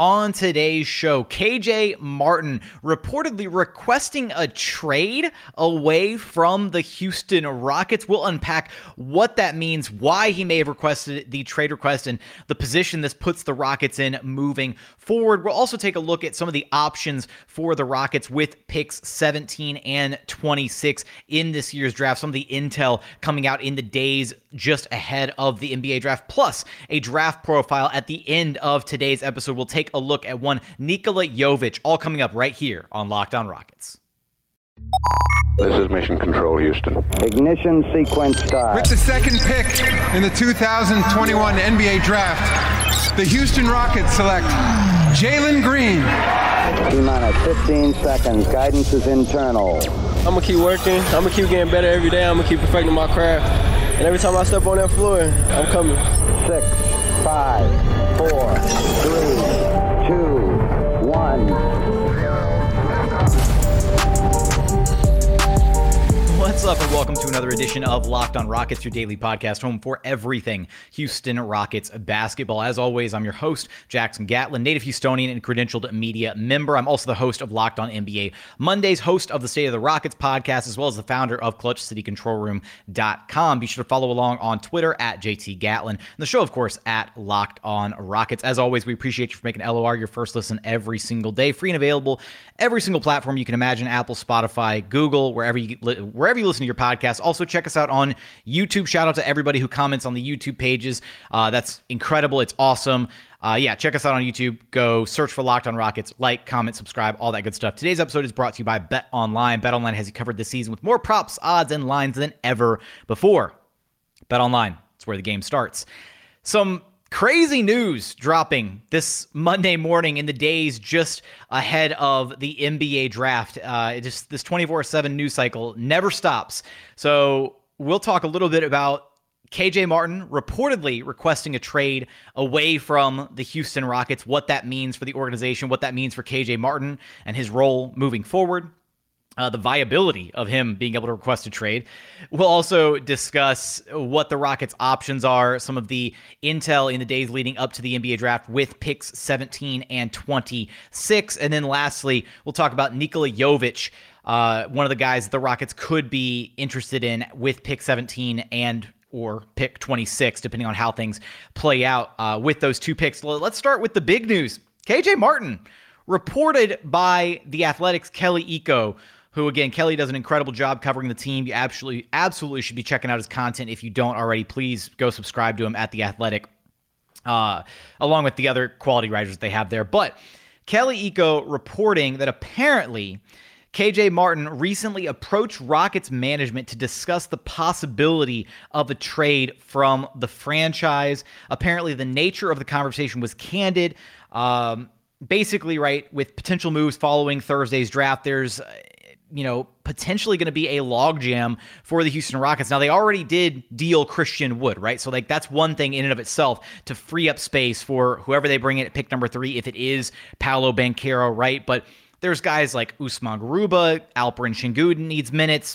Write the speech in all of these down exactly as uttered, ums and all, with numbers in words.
On today's show, K J Martin reportedly requesting a trade away from the Houston Rockets. We'll unpack what that means, why he may have requested the trade request, and the position this puts the Rockets in moving forward. We'll also take a look at some of the options for the Rockets with picks seventeen and twenty-six in this year's draft, some of the intel coming out in the days just ahead of the N B A draft, plus a draft profile at the end of today's episode. We'll take a look at one Nikola Jovic, all coming up right here on Locked On Rockets. This is Mission Control, Houston. Ignition sequence start. With the second pick in the two thousand twenty-one N B A Draft, the Houston Rockets select Jalen Green. T-minus fifteen seconds. Guidance is internal. I'm going to keep working. I'm going to keep getting better every day. I'm going to keep perfecting my craft. And every time I step on that floor, I'm coming. Six, five, four, three, two, one. What's up, and welcome to another edition of Locked On Rockets, your daily podcast home for everything Houston Rockets basketball. As always, I'm your host, Jackson Gatlin, native Houstonian and credentialed media member. I'm also the host of Locked On N B A Mondays, host of the State of the Rockets podcast, as well as the founder of Clutch City Control Room dot com. Be sure to follow along on Twitter at J T Gatlin, and the show, of course, at Locked On Rockets. As always, we appreciate you for making L O R your first listen every single day, free and available every single platform you can imagine: Apple, Spotify, Google, wherever you wherever you listen to your podcast. Also, check us out on YouTube. Shout out to everybody who comments on the YouTube pages. Uh, that's incredible. It's awesome. Uh, yeah, check us out on YouTube. Go search for Locked On Rockets. Like, comment, subscribe, all that good stuff. Today's episode is brought to you by BetOnline. BetOnline has you covered this season with more props, odds, and lines than ever before. BetOnline, it's where the game starts. Some crazy news dropping this Monday morning in the days just ahead of the N B A draft. Uh, it just this twenty-four seven news cycle never stops. So we'll talk a little bit about K J Martin reportedly requesting a trade away from the Houston Rockets, what that means for the organization, what that means for K J Martin and his role moving forward. Uh, the viability of him being able to request a trade. We'll also discuss what the Rockets' options are, some of the intel in the days leading up to the N B A draft with picks seventeen and twenty-six. And then lastly, we'll talk about Nikola Jovic, uh, one of the guys the Rockets could be interested in with pick seventeen and or pick twenty-six, depending on how things play out uh, with those two picks. Let's start with the big news. K J Martin, reported by The Athletic's Kelly Iko, who, again, Kelly does an incredible job covering the team. You absolutely, absolutely should be checking out his content. If you don't already, please go subscribe to him at The Athletic, uh, along with the other quality writers they have there. But Kelly Iko reporting that apparently K J Martin recently approached Rockets management to discuss the possibility of a trade from the franchise. Apparently, the nature of the conversation was candid. Um, basically, right, with potential moves following Thursday's draft, there's you know, potentially going to be a logjam for the Houston Rockets. Now, they already did deal Christian Wood, right? So, like, that's one thing in and of itself to free up space for whoever they bring in at pick number three, if it is Paolo Banchero, right? But there's guys like Usman Garuba, Alperen Sengun needs minutes,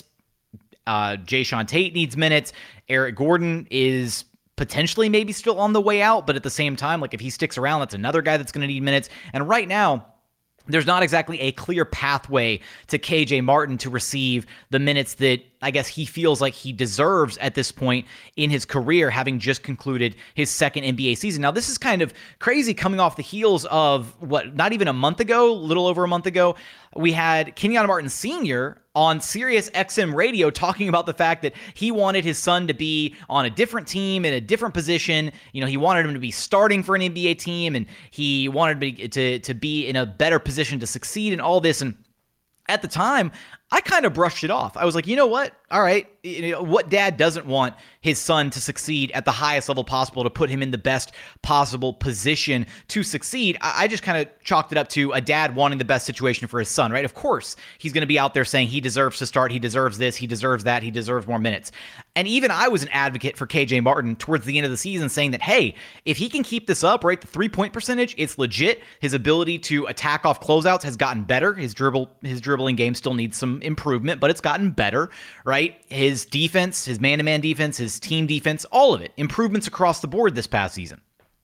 uh, Jae'Sean Tate needs minutes, Eric Gordon is potentially maybe still on the way out, but at the same time, like, if he sticks around, that's another guy that's going to need minutes. And right now, there's not exactly a clear pathway to K J Martin to receive the minutes that I guess he feels like he deserves at this point in his career, having just concluded his second N B A season. Now, this is kind of crazy coming off the heels of what, not even a month ago, a little over a month ago, we had Kenyon Martin Senior on Sirius X M radio talking about the fact that he wanted his son to be on a different team in a different position. You know, he wanted him to be starting for an N B A team, and he wanted to, to be in a better position to succeed in all this. And at the time, I kind of brushed it off. I was like, you know what? All right. You know, what dad doesn't want his son to succeed at the highest level possible, to put him in the best possible position to succeed? I, I just kind of chalked it up to a dad wanting the best situation for his son, right? Of course, he's going to be out there saying he deserves to start. He deserves this. He deserves that. He deserves more minutes. And even I was an advocate for K J Martin towards the end of the season, saying that, hey, if he can keep this up, right, the three-point percentage, it's legit. His ability to attack off closeouts has gotten better. His dribble, his dribbling game still needs some improvement, but it's gotten better, right? His defense, his man-to-man defense, his team defense, all of it, improvements across the board this past season.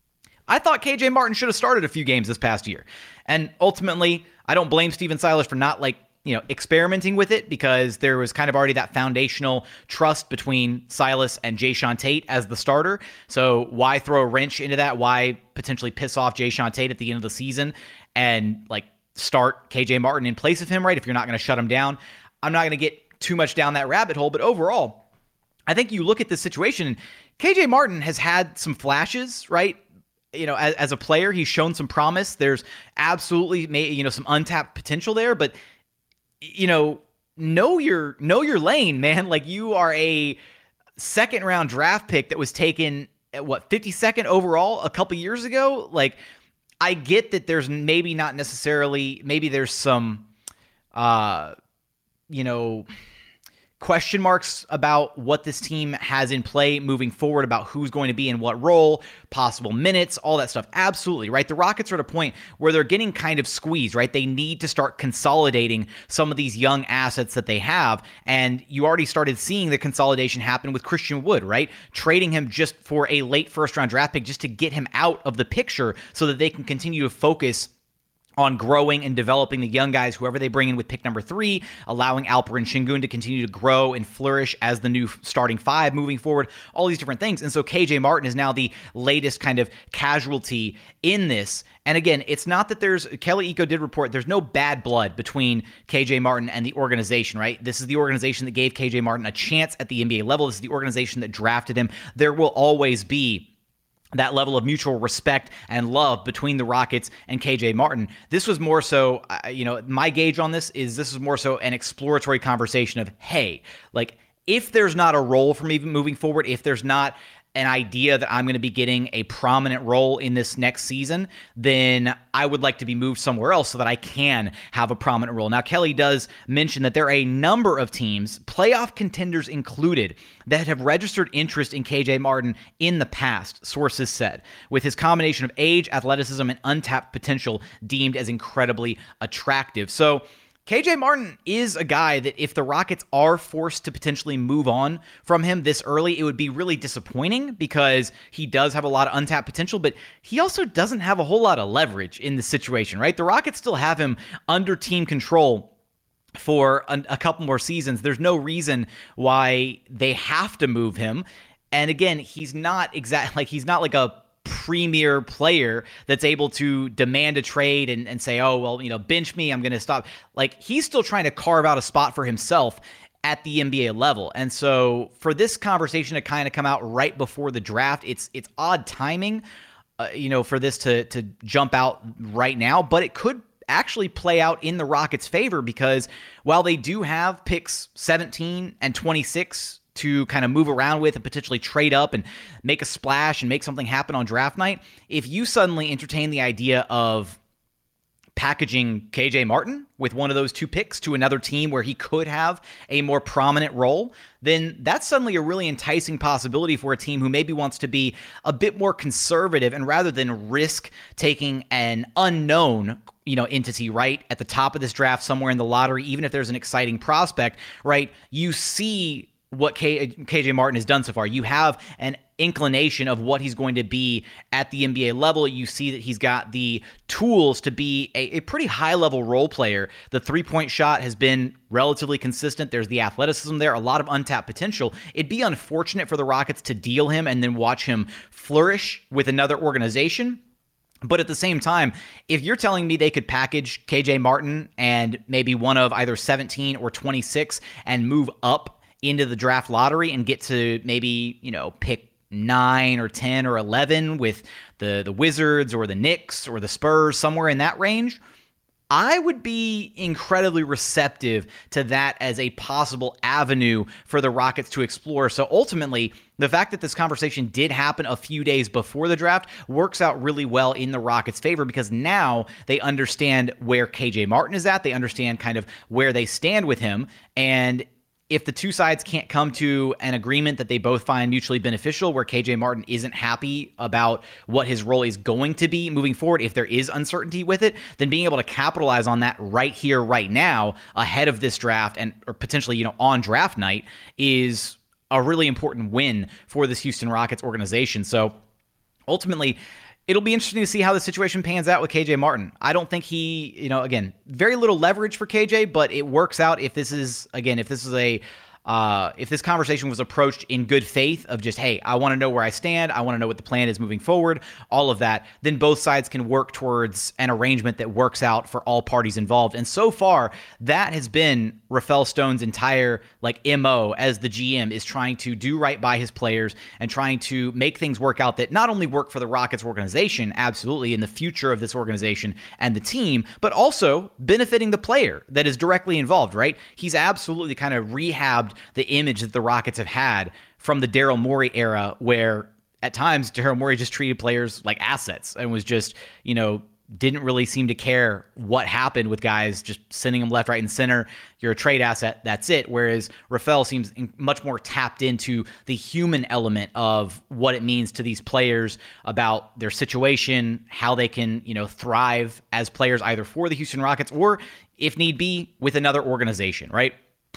I thought K J Martin should have started a few games this past year. And ultimately, I don't blame Stephen Silas for not like, you know, experimenting with it, because there was kind of already that foundational trust between Silas and Jae'Sean Tate as the starter. So why throw a wrench into that? Why potentially piss off Jae'Sean Tate at the end of the season and like start K J Martin in place of him, right? If you're not going to shut him down. I'm not going to get too much down that rabbit hole, but overall, I think you look at this situation and K J Martin has had some flashes, right? You know, as, as a player, he's shown some promise. There's absolutely, you know, some untapped potential there, but you know, know your know your lane, man. Like, you are a second round draft pick that was taken at what, fifty-second overall a couple years ago. Like, I get that there's maybe not necessarily, maybe there's some, uh, you know, question marks about what this team has in play moving forward, about who's going to be in what role, possible minutes, all that stuff. Absolutely, right? The Rockets are at a point where they're getting kind of squeezed, right? They need to start consolidating some of these young assets that they have, and you already started seeing the consolidation happen with Christian Wood, right? Trading him just for a late first-round draft pick just to get him out of the picture so that they can continue to focus on growing and developing the young guys, whoever they bring in with pick number three, allowing Alperen Sengun to continue to grow and flourish as the new starting five moving forward, all these different things. And so K J Martin is now the latest kind of casualty in this. And again, it's not that there's, Kelly Iko did report, there's no bad blood between K J Martin and the organization, right? This is the organization that gave K J Martin a chance at the N B A level. This is the organization that drafted him. There will always be that level of mutual respect and love between the Rockets and K J Martin. This was more so, uh, you know, my gauge on this is this is more so an exploratory conversation of, hey, like, if there's not a role for me moving forward, if there's not an idea that I'm going to be getting a prominent role in this next season, then I would like to be moved somewhere else so that I can have a prominent role. Now, Kelly does mention that there are a number of teams, playoff contenders included, that have registered interest in K J Martin in the past, sources said, with his combination of age, athleticism, and untapped potential deemed as incredibly attractive. So K J Martin is a guy that if the Rockets are forced to potentially move on from him this early, it would be really disappointing because he does have a lot of untapped potential, but he also doesn't have a whole lot of leverage in the situation, right? The Rockets still have him under team control for a, a couple more seasons. There's no reason why they have to move him. And again, he's not exactly like, he's not like a premier player that's able to demand a trade and, and say, oh, well, you know, bench me, I'm going to stop. Like, he's still trying to carve out a spot for himself at the N B A level. And so for this conversation to kind of come out right before the draft, it's it's odd timing, uh, you know, for this to to jump out right now, but it could actually play out in the Rockets' favor because while they do have picks seventeen and twenty-six to kind of move around with and potentially trade up and make a splash and make something happen on draft night, if you suddenly entertain the idea of packaging K J Martin with one of those two picks to another team where he could have a more prominent role, then that's suddenly a really enticing possibility for a team who maybe wants to be a bit more conservative, and rather than risk taking an unknown, you know, entity right at the top of this draft somewhere in the lottery, even if there's an exciting prospect, right? You see what K- KJ Martin has done so far. You have an inclination of what he's going to be at the N B A level. You see that he's got the tools to be a, a pretty high-level role player. The three-point shot has been relatively consistent. There's the athleticism there, a lot of untapped potential. It'd be unfortunate for the Rockets to deal him and then watch him flourish with another organization. But at the same time, if you're telling me they could package K J Martin and maybe one of either seventeen or twenty-six and move up into the draft lottery and get to maybe, you know, pick nine or ten or eleven with the, the Wizards or the Knicks or the Spurs, somewhere in that range, I would be incredibly receptive to that as a possible avenue for the Rockets to explore. So ultimately, the fact that this conversation did happen a few days before the draft works out really well in the Rockets' favor because now they understand where K J Martin is at. They understand kind of where they stand with him. And if the two sides can't come to an agreement that they both find mutually beneficial, where K J Martin isn't happy about what his role is going to be moving forward, if there is uncertainty with it, then being able to capitalize on that right here, right now, ahead of this draft and or potentially, you know, on draft night is a really important win for this Houston Rockets organization. So ultimately, It'll be interesting to see how the situation pans out with K J Martin. I don't think he, you know, again, very little leverage for K J, but it works out if this is, again, if this is a, uh, if this conversation was approached in good faith of just, hey, I want to know where I stand, I want to know what the plan is moving forward, all of that, then both sides can work towards an arrangement that works out for all parties involved. And so far, that has been Rafael Stone's entire like M O as the G M, is trying to do right by his players and trying to make things work out that not only work for the Rockets organization, absolutely, in the future of this organization and the team, but also benefiting the player that is directly involved, right? He's absolutely kind of rehabbed the image that the Rockets have had from the Daryl Morey era, where at times Daryl Morey just treated players like assets and was just, you know, didn't really seem to care what happened with guys, just sending them left, right, and center. You're a trade asset, that's it. Whereas Rafael seems much more tapped into the human element of what it means to these players, about their situation, how they can, you know, thrive as players either for the Houston Rockets or, if need be, with another organization, right?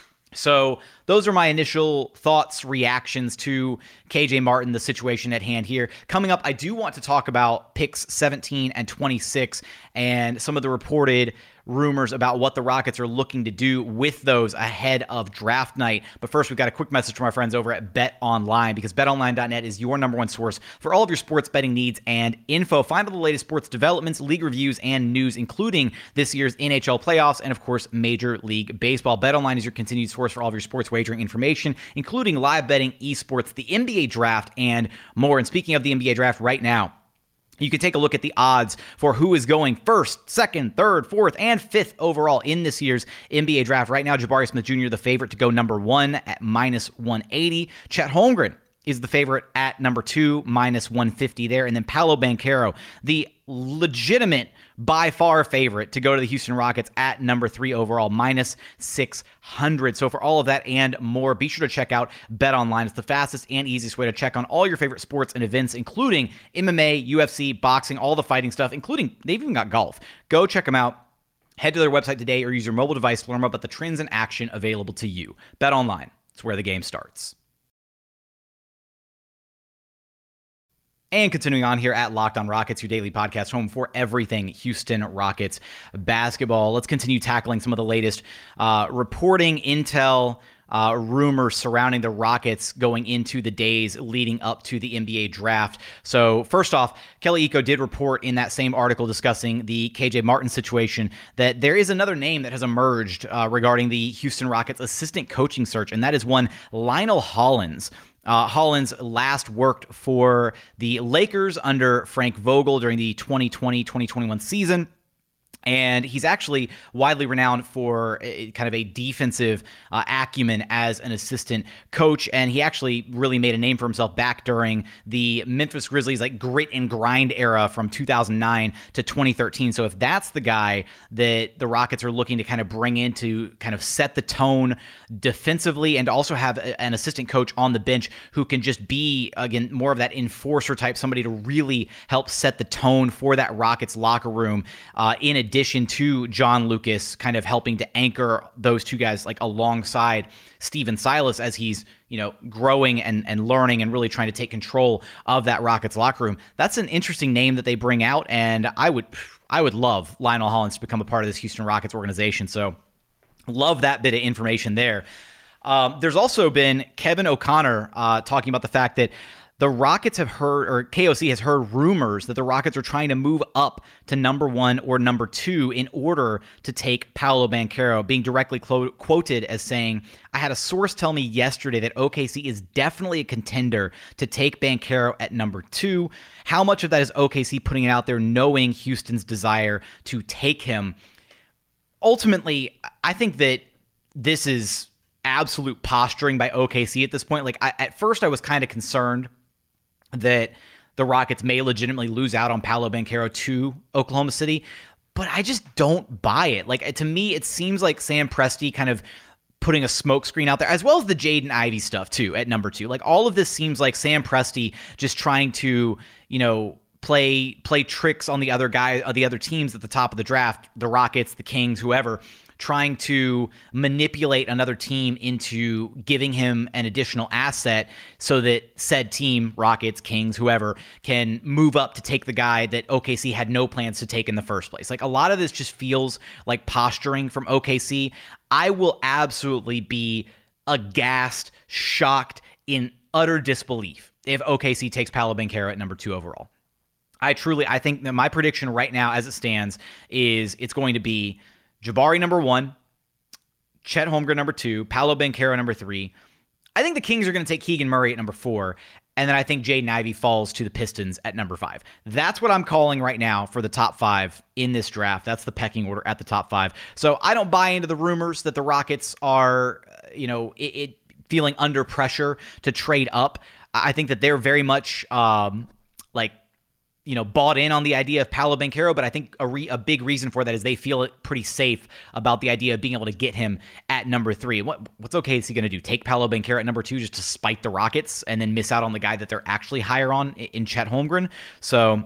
So those are my initial thoughts, reactions to K J Martin, the situation at hand here. Coming up, I do want to talk about picks seventeen and twenty-six and some of the reported rumors about what the Rockets are looking to do with those ahead of draft night. But first, we've got a quick message from our friends over at BetOnline, because bet online dot net is your number one source for all of your sports betting needs and info. Find all the latest sports developments, league reviews, and news, including this year's N H L playoffs and, of course, Major League Baseball. BetOnline is your continued source for all of your sports wagering information, including live betting, esports, the N B A draft, and more. And speaking of the N B A draft right now, you can take a look at the odds for who is going first, second, third, fourth, and fifth overall in this year's N B A draft. Right now, Jabari Smith Junior, the favorite to go number one at minus one eighty. Chet Holmgren is the favorite at number two, minus one fifty there. And then Paolo Banchero, the legitimate, by far favorite to go to the Houston Rockets at number three overall, minus six hundred. So for all of that and more, be sure to check out BetOnline. It's the fastest and easiest way to check on all your favorite sports and events, including M M A, U F C, boxing, all the fighting stuff, including they've even got golf. Go check them out. Head to their website today or use your mobile device to learn more about the trends and action available to you. BetOnline, it's where the game starts. And continuing on here at Locked On Rockets, your daily podcast home for everything Houston Rockets basketball. Let's continue tackling some of the latest uh, reporting, intel, uh, rumors surrounding the Rockets going into the days leading up to the N B A draft. So first off, Kelly Iko did report in that same article discussing the K J Martin situation that there is another name that has emerged uh, regarding the Houston Rockets assistant coaching search, and that is one Lionel Hollins. Uh, Hollins last worked for the Lakers under Frank Vogel during the twenty twenty twenty twenty-one season. And he's actually widely renowned for a, kind of a defensive uh, acumen as an assistant coach. And he actually really made a name for himself back during the Memphis Grizzlies like grit and grind era from two thousand nine to twenty thirteen. So if that's the guy that the Rockets are looking to kind of bring in to kind of set the tone defensively and also have a, an assistant coach on the bench who can just be, again, more of that enforcer type, somebody to really help set the tone for that Rockets locker room, uh, in addition to John Lucas kind of helping to anchor those two guys like alongside Stephen Silas as he's, you know, growing and, and learning and really trying to take control of that Rockets locker room. That's an interesting name that they bring out, and I would I would love Lionel Hollins to become a part of this Houston Rockets organization. So love that bit of information there. Um, there's also been Kevin O'Connor uh, talking about the fact that the Rockets have heard, or K O C has heard rumors that the Rockets are trying to move up to number one or number two in order to take Paolo Banchero, being directly clo- quoted as saying, "I had a source tell me yesterday that O K C is definitely a contender to take Banchero at number two. How much of that is O K C putting it out there knowing Houston's desire to take him?" Ultimately, I think that this is absolute posturing by O K C at this point. Like, I, at first I was kind of concerned that the Rockets may legitimately lose out on Paolo Banchero to Oklahoma City, but I just don't buy it. Like, to me, it seems like Sam Presti kind of putting a smokescreen out there, as well as the Jaden Ivey stuff too at number two. Like, all of this seems like Sam Presti just trying to, you know, play play tricks on the other guy, uh, the other teams at the top of the draft, the Rockets, the Kings, whoever, trying to manipulate another team into giving him an additional asset so that said team, Rockets, Kings, whoever, can move up to take the guy that O K C had no plans to take in the first place. Like, a lot of this just feels like posturing from O K C. I will absolutely be aghast, shocked, in utter disbelief if O K C takes Paolo Banchero at number two overall. I truly, I think that my prediction right now as it stands is it's going to be Jabari number one, Chet Holmgren number two, Paolo Banchero number three. I think the Kings are going to take Keegan Murray at number four, and then I think Jaden Ivey falls to the Pistons at number five. That's what I'm calling right now for the top five in this draft. That's the pecking order at the top five. So I don't buy into the rumors that the Rockets are, you know, it, it feeling under pressure to trade up. I think that they're very much um, like, you know, bought in on the idea of Paolo Banchero, but I think a, re- a big reason for that is they feel it pretty safe about the idea of being able to get him at number three. What what's O K C going to do? Take Paolo Banchero at number two just to spite the Rockets and then miss out on the guy that they're actually higher on in Chet Holmgren? So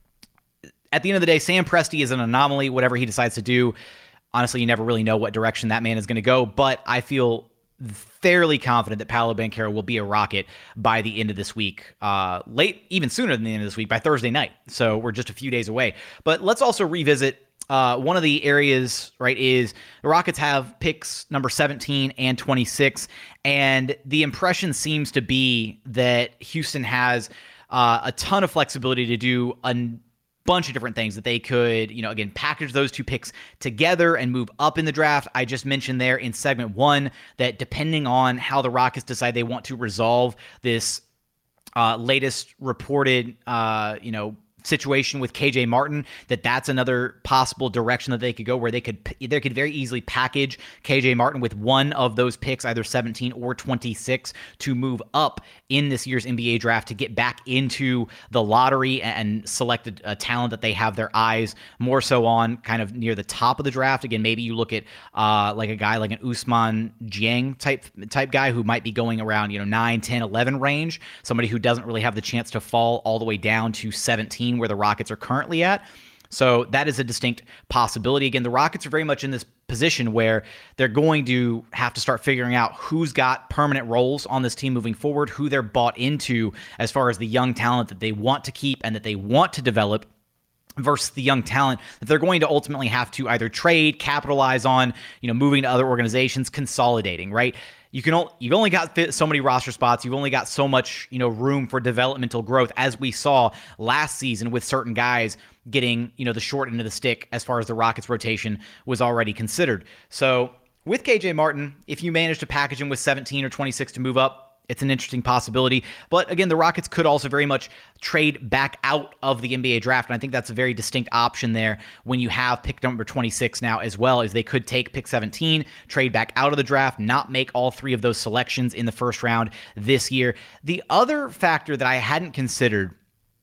at the end of the day, Sam Presti is an anomaly, whatever he decides to do. Honestly, you never really know what direction that man is going to go, but I feel fairly confident that Paolo Banchero will be a Rocket by the end of this week, uh, late, even sooner than the end of this week, by Thursday night. So we're just a few days away. But let's also revisit uh, one of the areas, right, is the Rockets have picks number seventeen and twenty-six, and the impression seems to be that Houston has uh, a ton of flexibility to do a bunch of different things that they could, you know, again, package those two picks together and move up in the draft. I just mentioned there in segment one that depending on how the Rockets decide they want to resolve this uh, latest reported, uh, you know, situation with K J Martin, that that's another possible direction that they could go, where they could they could very easily package K J Martin with one of those picks, either seventeen or twenty-six, to move up in this year's N B A draft to get back into the lottery and select a, a talent that they have their eyes more so on kind of near the top of the draft. Again, maybe you look at uh, like a guy like an Ousmane Dieng type type guy who might be going around, you know, nine, ten, eleven range, somebody who doesn't really have the chance to fall all the way down to seventeen where the Rockets are currently at. So that is a distinct possibility. Again, the Rockets are very much in this position where they're going to have to start figuring out who's got permanent roles on this team moving forward, who they're bought into as far as the young talent that they want to keep and that they want to develop, versus the young talent that they're going to ultimately have to either trade, capitalize on, you know, moving to other organizations, consolidating, right? You can you've only got so many roster spots. You've only got so much, you know, room for developmental growth, as we saw last season with certain guys getting, you know, the short end of the stick as far as the Rockets rotation was already considered. So with K J Martin, if you manage to package him with seventeen or twenty-six to move up, it's an interesting possibility. But again, the Rockets could also very much trade back out of the N B A draft. And I think that's a very distinct option there when you have pick number twenty-six now as well, as they could take pick seventeen, trade back out of the draft, not make all three of those selections in the first round this year. The other factor that I hadn't considered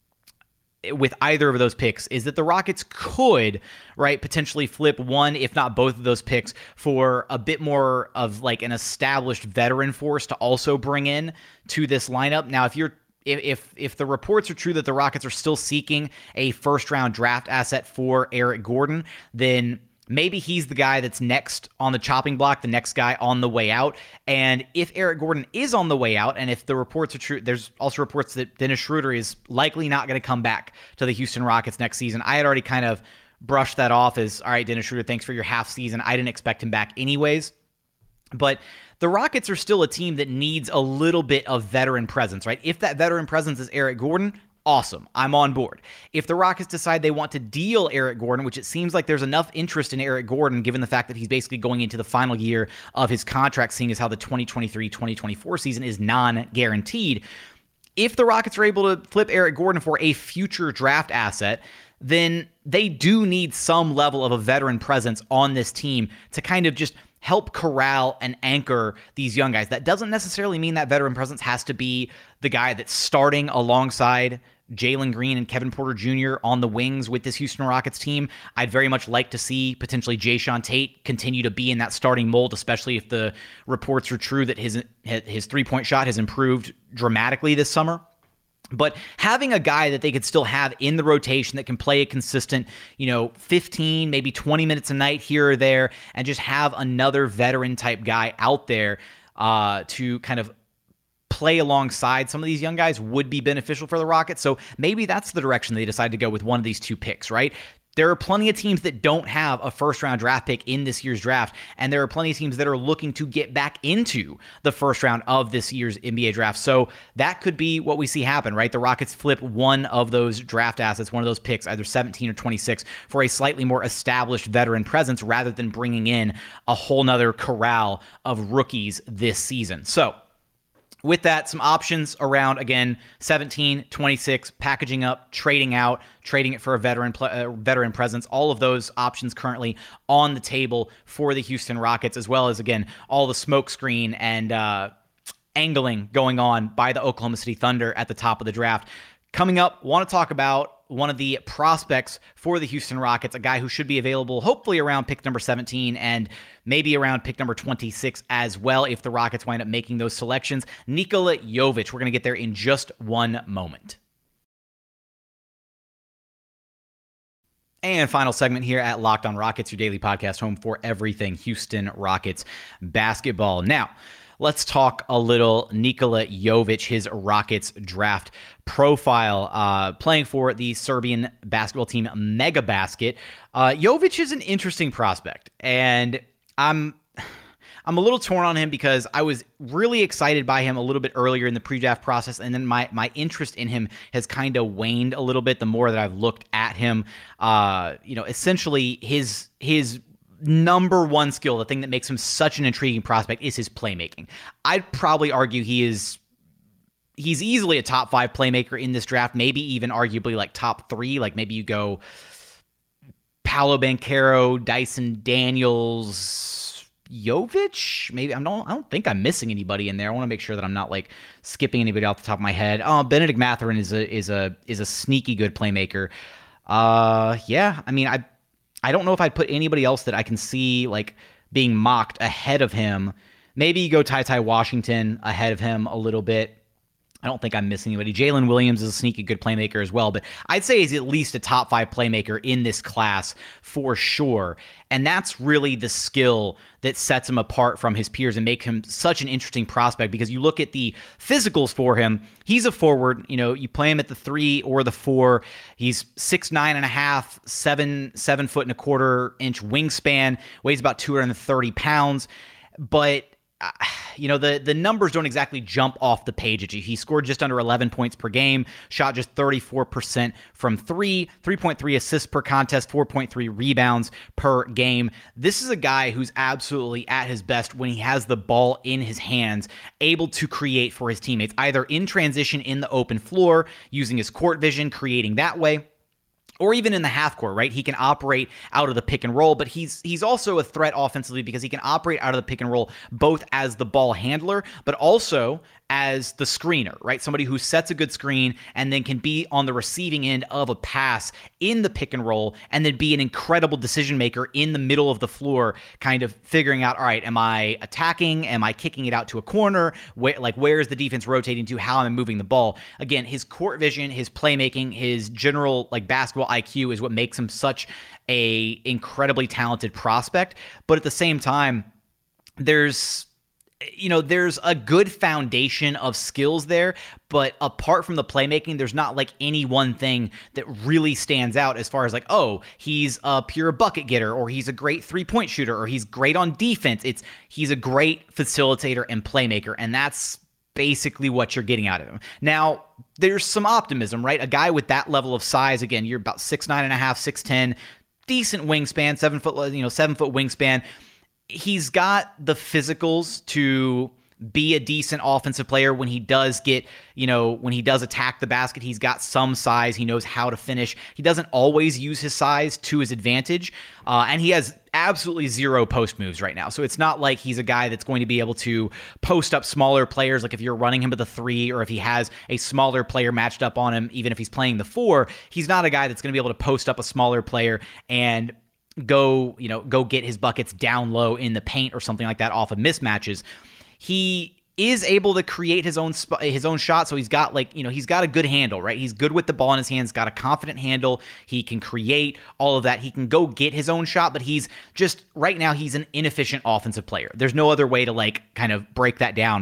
with either of those picks is that the Rockets could, right, potentially flip one, if not both of those picks for a bit more of like an established veteran force to also bring in to this lineup. Now, if you're If, if if the reports are true that the Rockets are still seeking a first-round draft asset for Eric Gordon, then maybe he's the guy that's next on the chopping block, the next guy on the way out. And if Eric Gordon is on the way out, and if the reports are true, there's also reports that Dennis Schroeder is likely not going to come back to the Houston Rockets next season. I had already kind of brushed that off as, all right, Dennis Schroeder, thanks for your half season. I didn't expect him back anyways. But the Rockets are still a team that needs a little bit of veteran presence, right? If that veteran presence is Eric Gordon, awesome. I'm on board. If the Rockets decide they want to deal Eric Gordon, which it seems like there's enough interest in Eric Gordon, given the fact that he's basically going into the final year of his contract, seeing as how the twenty twenty-three twenty twenty-four season is non-guaranteed. If the Rockets are able to flip Eric Gordon for a future draft asset, then they do need some level of a veteran presence on this team to kind of just help corral and anchor these young guys. That doesn't necessarily mean that veteran presence has to be the guy that's starting alongside Jalen Green and Kevin Porter Junior on the wings with this Houston Rockets team. I'd very much like to see potentially Jae'Sean Tate continue to be in that starting mold, especially if the reports are true that his his three-point shot has improved dramatically this summer. But having a guy that they could still have in the rotation that can play a consistent, you know, fifteen, maybe twenty minutes a night here or there, and just have another veteran type guy out there uh, to kind of play alongside some of these young guys would be beneficial for the Rockets. So maybe that's the direction they decide to go with one of these two picks, right? There are plenty of teams that don't have a first-round draft pick in this year's draft, and there are plenty of teams that are looking to get back into the first round of this year's N B A draft. So that could be what we see happen, right? The Rockets flip one of those draft assets, one of those picks, either seventeen or twenty-six, for a slightly more established veteran presence rather than bringing in a whole nother corral of rookies this season. So with that, some options around, again, seventeen, twenty-six, packaging up, trading out, trading it for a veteran uh, veteran presence. All of those options currently on the table for the Houston Rockets, as well as, again, all the smoke screen and uh, angling going on by the Oklahoma City Thunder at the top of the draft. Coming up, want to talk about one of the prospects for the Houston Rockets, a guy who should be available hopefully around pick number seventeen and maybe around pick number twenty-six as well if the Rockets wind up making those selections. Nikola Jovic. We're going to get there in just one moment. And final segment here at Locked On Rockets, your daily podcast home for everything Houston Rockets basketball. Now, let's talk a little Nikola Jovic, his Rockets draft profile, uh, playing for the Serbian basketball team Megabasket. Uh, Jovic is an interesting prospect, and I'm I'm a little torn on him because I was really excited by him a little bit earlier in the pre-draft process, and then my my interest in him has kind of waned a little bit the more that I've looked at him. Uh, you know, essentially his his number one skill, the thing that makes him such an intriguing prospect, is his playmaking. I'd probably argue he is he's easily a top five playmaker in this draft, maybe even arguably like top three. Like maybe you go Paolo Banchero, Dyson Daniels, Jovic. Maybe I don't I don't think I'm missing anybody in there. I want to make sure that I'm not like skipping anybody off the top of my head. Oh, Benedict Mathurin is a is a is a sneaky good playmaker. Uh, yeah, I mean I. I don't know if I'd put anybody else that I can see like being mocked ahead of him. Maybe you go Ty Ty Washington ahead of him a little bit. I don't think I'm missing anybody. Jalen Williams is a sneaky good playmaker as well, but I'd say he's at least a top five playmaker in this class for sure. And that's really the skill that sets him apart from his peers and make him such an interesting prospect, because you look at the physicals for him. He's a forward. You know, you play him at the three or the four. He's six, nine and a half, seven, seven foot and a quarter inch wingspan, weighs about two hundred thirty pounds. But Uh, you know, the, the numbers don't exactly jump off the page at you. He scored just under eleven points per game, shot just thirty-four percent from three, three point three assists per contest, four point three rebounds per game. This is a guy who's absolutely at his best when he has the ball in his hands, able to create for his teammates, either in transition in the open floor, using his court vision, creating that way, or even in the half court, right? He can operate out of the pick and roll, but he's he's also a threat offensively because he can operate out of the pick and roll both as the ball handler, but also as the screener, right? Somebody who sets a good screen and then can be on the receiving end of a pass in the pick and roll and then be an incredible decision maker in the middle of the floor, kind of figuring out, all right, am I attacking? Am I kicking it out to a corner? Where, like, where is the defense rotating to? How am I moving the ball? Again, his court vision, his playmaking, his general like basketball I Q is what makes him such a incredibly talented prospect. But at the same time, there's you know, there's a good foundation of skills there, but apart from the playmaking, there's not like any one thing that really stands out as far as like, oh, he's a pure bucket getter, or he's a great three-point shooter, or he's great on defense. It's he's a great facilitator and playmaker, and that's basically what you're getting out of him. Now, there's some optimism, right? A guy with that level of size, again, you're about six nine and a half, six ten, decent wingspan, seven foot, you know, seven foot wingspan. He's got the physicals to be a decent offensive player when he does get, you know, when he does attack the basket. He's got some size. He knows how to finish. He doesn't always use his size to his advantage. Uh, and he has absolutely zero post moves right now. So it's not like he's a guy that's going to be able to post up smaller players. Like if you're running him at the three, or if he has a smaller player matched up on him, even if he's playing the four, he's not a guy that's going to be able to post up a smaller player and go, you know, go get his buckets down low in the paint or something like that off of mismatches. He is able to create his own sp- his own shot. So he's got like, you know, he's got a good handle, right? He's good with the ball in his hands, got a confident handle. He can create all of that. He can go get his own shot, but he's just right now he's an inefficient offensive player. There's no other way to like kind of break that down.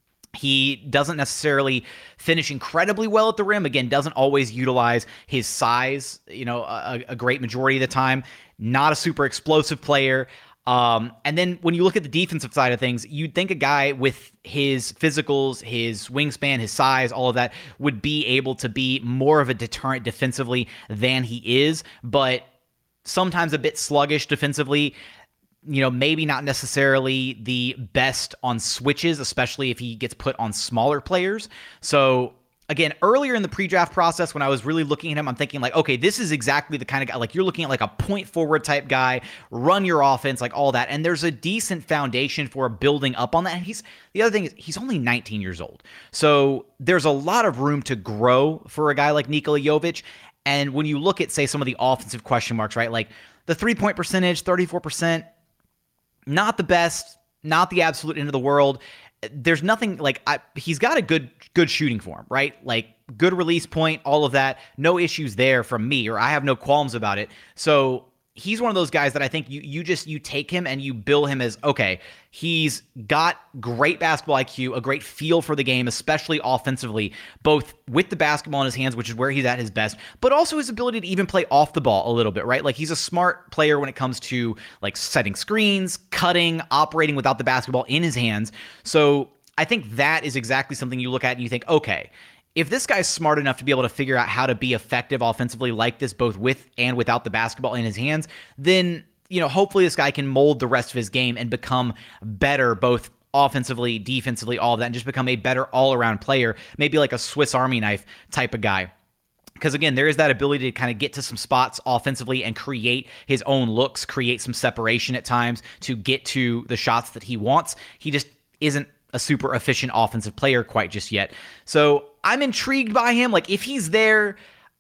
He doesn't necessarily finish incredibly well at the rim. Again, doesn't always utilize his size, you know, a, a great majority of the time. Not a super explosive player. Um, and then when you look at the defensive side of things, you'd think a guy with his physicals, his wingspan, his size, all of that would be able to be more of a deterrent defensively than he is, but sometimes a bit sluggish defensively. You know, maybe not necessarily the best on switches, especially if he gets put on smaller players. So again, earlier in the pre-draft process, when I was really looking at him, I'm thinking like, okay, this is exactly the kind of guy, like you're looking at like a point forward type guy, run your offense, like all that. And there's a decent foundation for building up on that. And he's, the other thing is he's only nineteen years old. So there's a lot of room to grow for a guy like Nikola Jovic. And when you look at, say, some of the offensive question marks, right? Like the three-point percentage, thirty-four percent, not the best, not the absolute end of the world. There's nothing like I, he's got a good good shooting form, right? Like good release point, all of that. No issues there from me, or I have no qualms about it. So he's one of those guys that I think you you just you take him and you bill him as, okay, he's got great basketball I Q, a great feel for the game, especially offensively, both with the basketball in his hands, which is where he's at his best, but also his ability to even play off the ball a little bit, right? Like he's a smart player when it comes to like setting screens, cutting, operating without the basketball in his hands. So I think that is exactly something you look at and you think, okay, if this guy's smart enough to be able to figure out how to be effective offensively like this, both with and without the basketball in his hands, then, you know, hopefully this guy can mold the rest of his game and become better, both offensively, defensively, all of that, and just become a better all-around player, maybe like a Swiss Army knife type of guy. Because again, there is that ability to kind of get to some spots offensively and create his own looks, create some separation at times to get to the shots that he wants. He just isn't a super efficient offensive player quite just yet. So I'm intrigued by him. Like if he's there,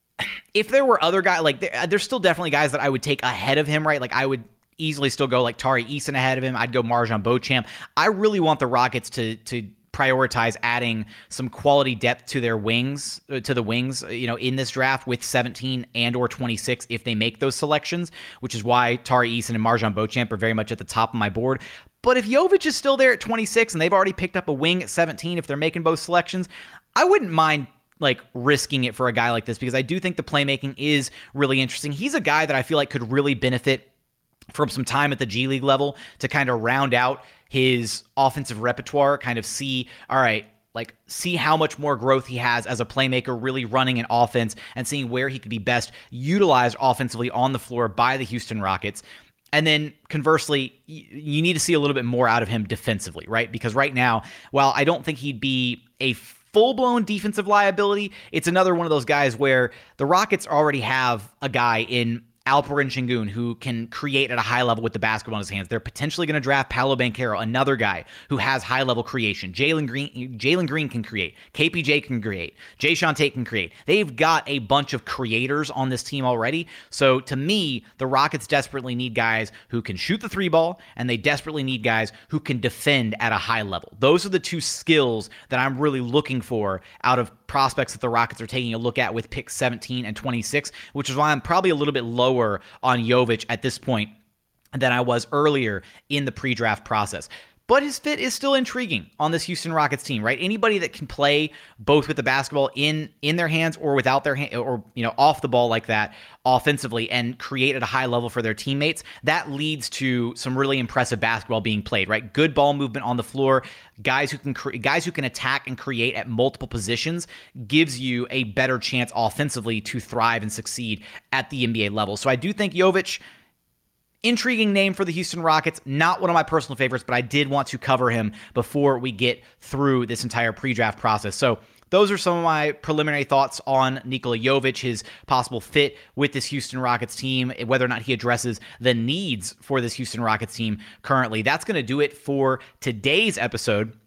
if there were other guys, like there, there's still definitely guys that I would take ahead of him, right? Like I would easily still go like Tari Eason ahead of him. I'd go MarJon Beauchamp. I really want the Rockets to to prioritize adding some quality depth to their wings, to the wings, you know, in this draft with seventeen and or twenty-six if they make those selections, which is why Tari Eason and MarJon Beauchamp are very much at the top of my board. But if Jovic is still there at twenty-six and they've already picked up a wing at seventeen, if they're making both selections, I wouldn't mind like risking it for a guy like this because I do think the playmaking is really interesting. He's a guy that I feel like could really benefit from some time at the G League level to kind of round out his offensive repertoire, kind of see, all right, like see how much more growth he has as a playmaker, really running an offense and seeing where he could be best utilized offensively on the floor by the Houston Rockets. And then conversely, you need to see a little bit more out of him defensively, right? Because right now, while I don't think he'd be a full-blown defensive liability, it's another one of those guys where the Rockets already have a guy in Alperen Sengun who can create at a high level with the basketball in his hands. They're potentially going to draft Paolo Banchero, another guy who has high-level creation. Jalen Green, Jalen Green can create. K P J can create. Jae'Sean Tate can create. They've got a bunch of creators on this team already. So to me, the Rockets desperately need guys who can shoot the three ball, and they desperately need guys who can defend at a high level. Those are the two skills that I'm really looking for out of prospects that the Rockets are taking a look at with picks seventeen and twenty-six, which is why I'm probably a little bit lower on Jovic at this point than I was earlier in the pre-draft process. But his fit is still intriguing on this Houston Rockets team, right? Anybody that can play both with the basketball in in their hands or without their hand, or you know, off the ball like that offensively and create at a high level for their teammates, that leads to some really impressive basketball being played, right? Good ball movement on the floor, guys who can cre- guys who can attack and create at multiple positions gives you a better chance offensively to thrive and succeed at the N B A level. So I do think Jovic, intriguing name for the Houston Rockets, not one of my personal favorites, but I did want to cover him before we get through this entire pre-draft process. So those are some of my preliminary thoughts on Nikola Jovic, his possible fit with this Houston Rockets team, whether or not he addresses the needs for this Houston Rockets team currently. That's going to do it for today's episode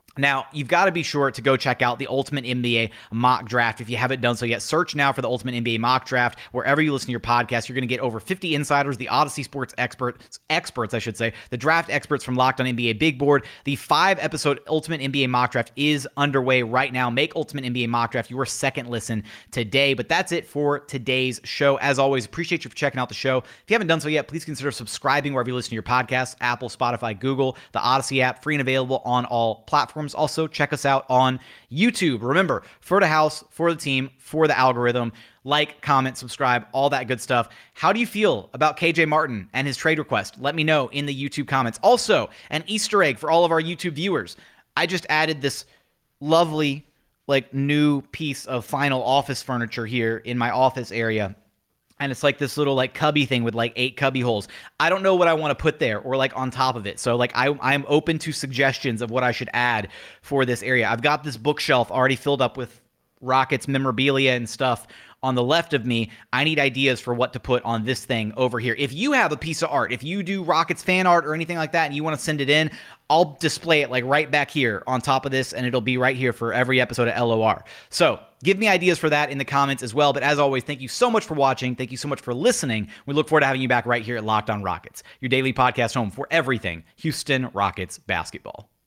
Now, you've got to be sure to go check out the Ultimate N B A Mock Draft. If you haven't done so yet, search now for the Ultimate N B A Mock Draft. Wherever you listen to your podcast, you're going to get over fifty insiders, the Odyssey Sports experts, experts, I should say, the draft experts from Locked On N B A Big Board. The five-episode Ultimate N B A Mock Draft is underway right now. Make Ultimate N B A Mock Draft your second listen today. But that's it for today's show. As always, appreciate you for checking out the show. If you haven't done so yet, please consider subscribing wherever you listen to your podcasts, Apple, Spotify, Google, the Odyssey app, free and available on all platforms. Also, check us out on YouTube. Remember, for the house, for the team, for the algorithm. Like, comment, subscribe, all that good stuff. How do you feel about K J Martin and his trade request? Let me know in the YouTube comments. Also, an Easter egg for all of our YouTube viewers. I just added this lovely, like, new piece of final office furniture here in my office area. And it's like this little like cubby thing with like eight cubby holes. I don't know what I want to put there or like on top of it. So like I, I'm open to suggestions of what I should add for this area. I've got this bookshelf already filled up with Rockets memorabilia and stuff on the left of me. I need ideas for what to put on this thing over here. If you have a piece of art, if you do Rockets fan art or anything like that and you want to send it in, I'll display it like right back here on top of this, and it'll be right here for every episode of L O R. So give me ideas for that in the comments as well. But as always, thank you so much for watching. Thank you so much for listening. We look forward to having you back right here at Locked On Rockets, your daily podcast home for everything Houston Rockets basketball.